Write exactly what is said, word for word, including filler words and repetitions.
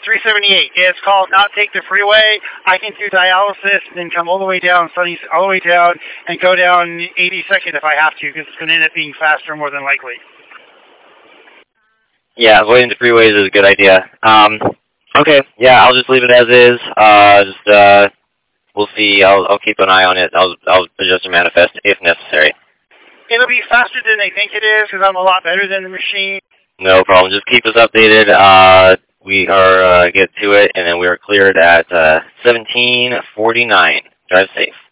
three seventy-eight. It's called Not Take the Freeway. I can do dialysis and come all the way down, Sunny, all the way down, and go down eighty-second if I have to, because it's going to end up being faster more than likely. Yeah, avoiding the freeways is a good idea. Um, okay, yeah, I'll just leave it as is. Uh, just, uh, we'll see. I'll, I'll keep an eye on it. I'll, I'll adjust the manifest if necessary. It'll be faster than they think it is, because I'm a lot better than the machine. No problem. Just keep us updated. Uh, we are, uh, get to it, and then we are cleared at, uh, seventeen forty-nine. Drive safe.